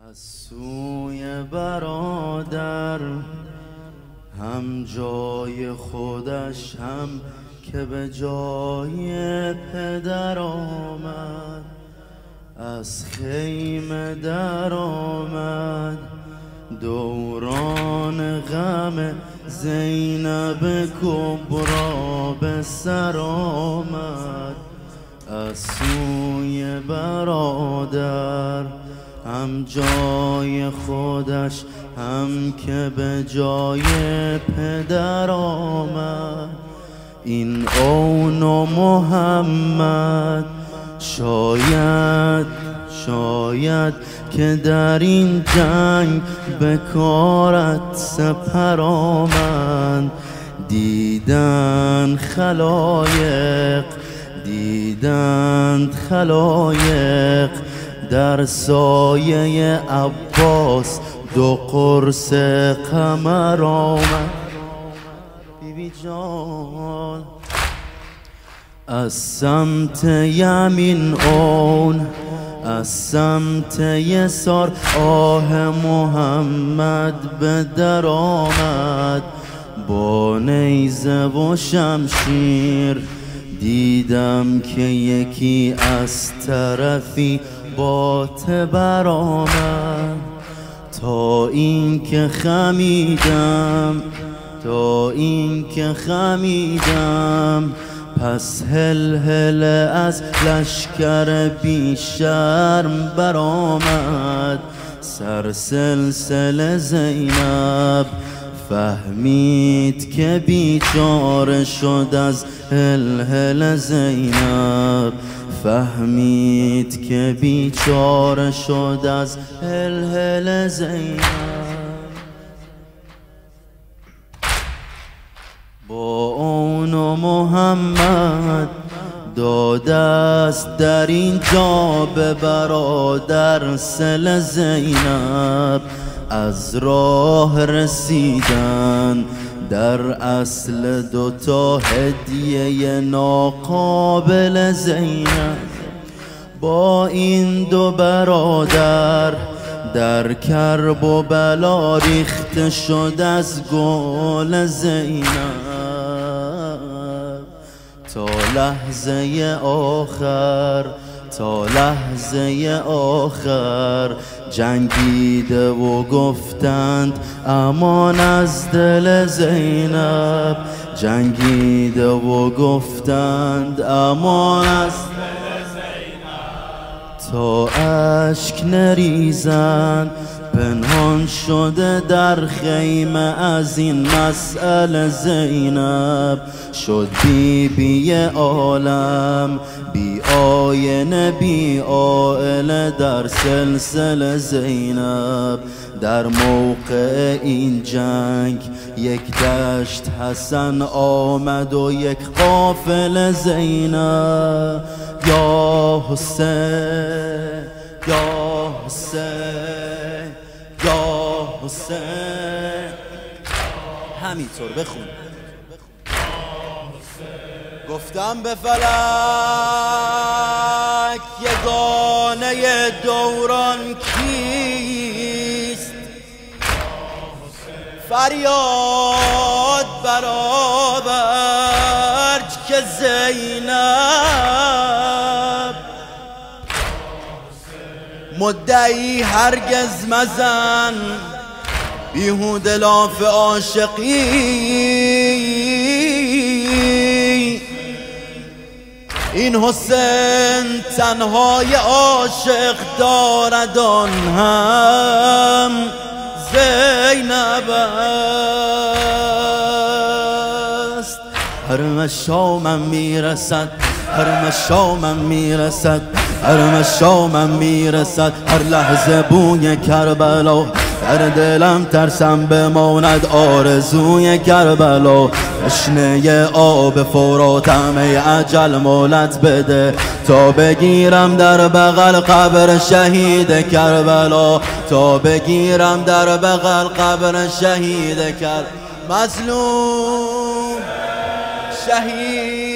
از سوی برادر هم جای خودش هم که به جای پدر آمد، از خیمه در آمد دوران غم زینب کبرا به سر آمد. از سوی برادر هم جای خودش هم که به جای پدر آمد. این اون و محمد شاید که در این جنگ به کارت سپر آمد. دیدند خلایق در سایه عباس دو قرص قمر آمد. بیبی جان از سمت یمین اون، از سمت یسار آه محمد به در آمد. با نیزه و شمشیر دیدم که یکی از طرفی با تبر آمد. تا این که خمیدم پس هل از لشکر بی شرم برآمد. سر سلسله زینب فهمید که بیچاره شد از هل زینب، فهمید که بیچاره شد از هل زینب. با اون و محمد داد است در اینجا به برادر سل زینب. از راه رسیدن در اصل دوتا هدیه ناقابل زینب. با این دو برادر در کرب و بلا ریخته شد از گل زینب. تا لحظه آخر جنگیده و گفتند امان از دل زینب، جنگیده و گفتند امان از دل زینب. تا اشک نریزند پنهان شده در خیمه از این مسئله زینب. شد بی عالم بی آینه بی عائله در سلسله زینب. در موقع این جنگ یک دشت حسن آمد و یک قافله زینب. یا حسین یا حسین یا حسین، همینطور بخون. گفتم به فلک یگانه دوران کیست، فریاد برآور که زینب. مدعی هرگز مزن بیهوده لاف عاشقی. این حسین تنهای عاشق دارد آن هم زینب است. هر مشامم میرسد، هر مشامم میرسد، هر مشامم میرسد، هر لحظه بوی کربلا. در دلم ترسم بماند آرزوی کربلا. تشنه آب فراتم ای اجل مولت بده تا بگیرم در بغل قبر شهید کربلا، تا بگیرم در بغل قبر شهید کربلا. مظلوم شهید